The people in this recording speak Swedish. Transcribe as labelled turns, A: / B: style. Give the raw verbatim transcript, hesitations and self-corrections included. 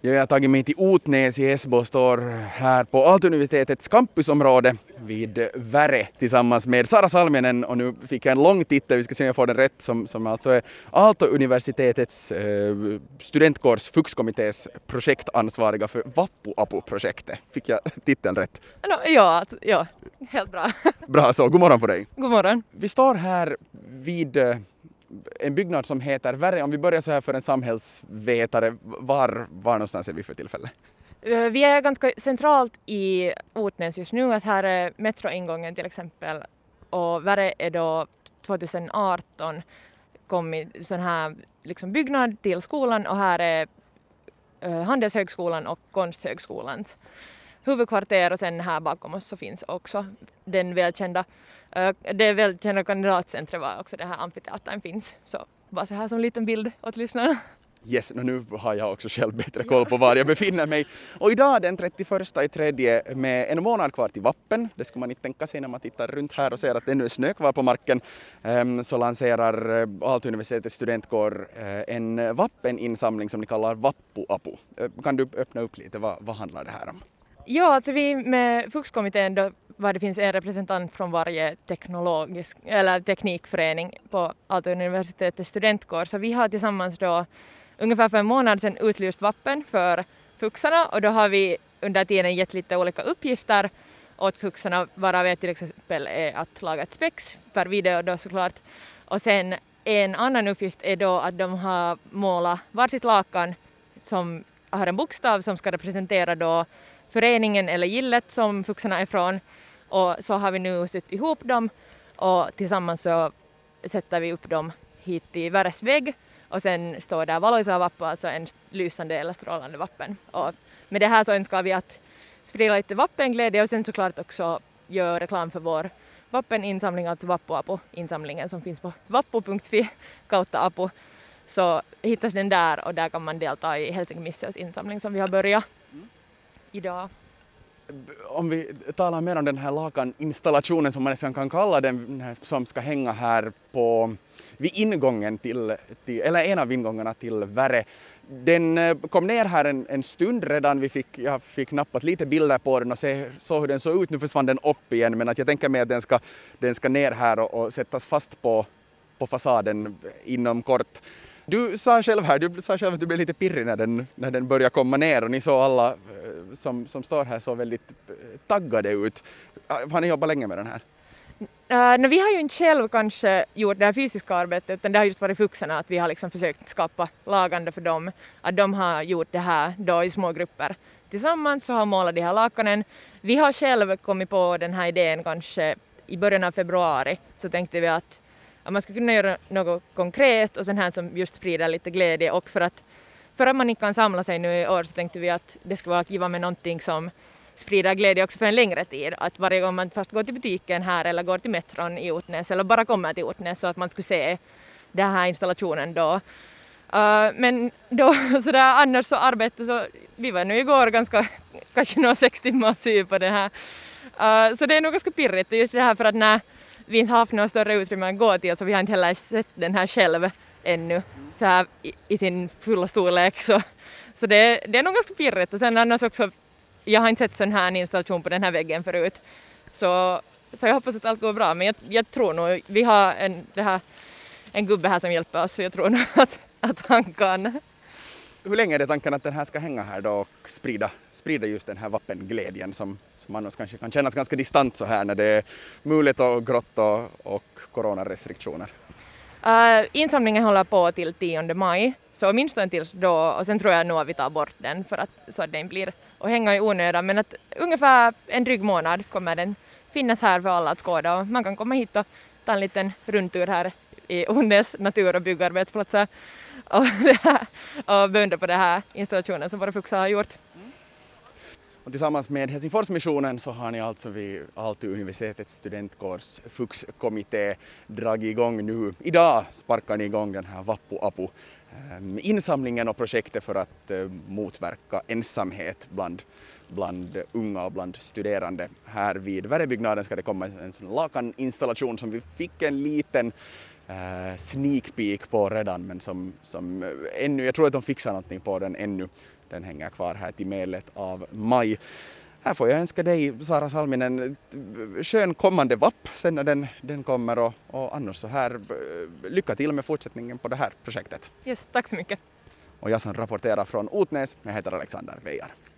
A: Jag har tagit mig till Otnäs i Esbo och står här på Aalto-universitetets campusområde vid Värre tillsammans med Sara Salminen, och nu fick jag en lång titel, vi ska se om jag får den rätt, som, som alltså är Aalto-universitetets eh, studentkårs Fuchskommittés projektansvariga för Vappu-apu-projektet. Fick jag titeln rätt?
B: No, ja, alltså, ja, helt bra.
A: Bra så, god morgon på dig.
B: God morgon.
A: Vi står här vid eh, en byggnad som heter Värre. Om vi börjar så här för en samhällsvetare, var, var någonstans är vi för tillfället?
B: Vi är ganska centralt i Otnäs just nu, att här är metroingången till exempel, och Värre är då tjugoarton kom i sån här liksom byggnad till skolan, och här är uh, Handelshögskolan och Konsthögskolans huvudkvarter, och sen här bakom oss så finns också den välkända, uh, det välkända kandidatcentret var också det här amfiteatern finns, så bara så här som liten bild åt lyssnarna.
A: Yes, nu har jag också själv bättre koll på var jag befinner mig. Och idag den trettioförsta i tredje med en månad kvar till Vappen. Det skulle man inte tänka sig när man tittar runt här och ser att det ännu är snö kvar på marken. Så lanserar Aalto-universitetets studentkår en Vappen-insamling som ni kallar Vappu-apu. Kan du öppna upp lite, vad, vad handlar det här om?
B: Ja, alltså vi med Fuchskommittén då, var det finns en representant från varje teknologisk eller teknikförening på Aalto-universitetets studentkår, så vi har tillsammans då ungefär för en månad sedan utlyst Vappen för fuxarna, och då har vi under tiden gett lite olika uppgifter åt fuxarna, varav ett till exempel är att laga ett spex per video då såklart, och sen en annan uppgift är då att de har målat varsitt lakan som har en bokstav som ska representera då föreningen eller gillet som fuxarna är från, och så har vi nu sytt ihop dem och tillsammans så sätter vi upp dem hit i Värres vägg, och sen står där valoisa vappu, alltså en lysande eller strålande vappen. Och med det här så önskar vi att sprida lite vappenglädje och sen såklart också göra reklam för vår vappeninsamling, alltså Vappu-apu-insamlingen som finns på vappu punkt fi kautta apu. Så hittas den där, och där kan man delta i Helsingin Missions insamling som vi har börjat idag.
A: Om vi talar mer om den här lakaninstallationen som man nästan kan kalla den, som ska hänga här på vid ingången till, till eller en av ingångarna till Värre. Den kom ner här en, en stund redan, vi fick, jag fick nappat lite bilder på den och se så hur den såg ut. Nu försvann den upp igen, men att jag tänker mig att den ska, den ska ner här och, och sättas fast på, på fasaden inom kort. Du sa själv här, du sa själv att du blev lite pirrig när den, när den började komma ner, och ni såg alla som, som står här så väldigt taggade ut. Har ni jobbat länge med den här?
B: Uh, no, vi har ju inte själv kanske gjort det här fysiska arbetet, utan det har just varit fuxarna, att vi har liksom försökt skapa lagande för dem, att de har gjort det här då i små grupper tillsammans, så har målat de här lakanen. Vi har själv kommit på den här idén kanske i början av februari, så tänkte vi att att man ska kunna göra något konkret och sen här som just sprider lite glädje, och för att, för att man inte kan samla sig nu i år så tänkte vi att det ska vara att giva med någonting som sprider glädje också för en längre tid. Att varje gång man fast går till butiken här eller går till metron i Otnäs eller bara kommer till Otnäs, så att man skulle se den här installationen då. Uh, men då sådär annars så arbete så vi var nu igår ganska kanske några sex timmar sy på det här. Uh, så det är nog ganska pirrigt just det här, för att när vi inte har haft något större utrymme att gå till, så vi har inte heller sett den här själv ännu så här i, i sin fulla storlek, så, så det, det är nog ganska pirrigt. Och sen annars också, jag har inte sett sån här installation på den här väggen förut, så, så jag hoppas att allt går bra, men jag, jag tror nog, vi har en, det här, en gubbe här som hjälper oss, så jag tror nog att, att han kan.
A: Hur länge är det tanken att den här ska hänga här då och sprida, sprida just den här vappenglädjen som, som annars kanske kan kännas ganska distant så här när det är mulet och grått och, och coronarestriktioner?
B: Uh, insamlingen håller på till tionde maj, så åtminstone tills då, och sen tror jag nog att vi tar bort den för att, så att den blir och hänga i onödan, men att ungefär en dryg månad kommer den finnas här för alla att skåda, och man kan komma hit och ta en liten rundtur här i Otnäs natur- och byggarbetsplatser och, och beundra på den här installationen som våra fuxar har gjort.
A: Mm. Och tillsammans med Helsingforsmissionen så har ni alltså vid Aalto-universitetets studentkårs Fuchskommitté dragit igång nu. Idag sparkar ni igång den här Vappu-apu insamlingen och projektet för att motverka ensamhet bland, bland unga och bland studerande. Här vid Värrebyggnaden ska det komma en sån lakaninstallation som vi fick en liten uh, sneak peek på redan, men som, som ännu, jag tror att de fixar någonting på den ännu. Den hänger kvar här till medlet av maj. Här får jag önska dig, Sara Salminen, skön kommande vapp sen när den, den kommer, och, och annars så här, lycka till med fortsättningen på det här projektet.
B: Yes, tack så mycket.
A: Och jag som rapporterar från Otnäs, jag heter Alexander Weijar.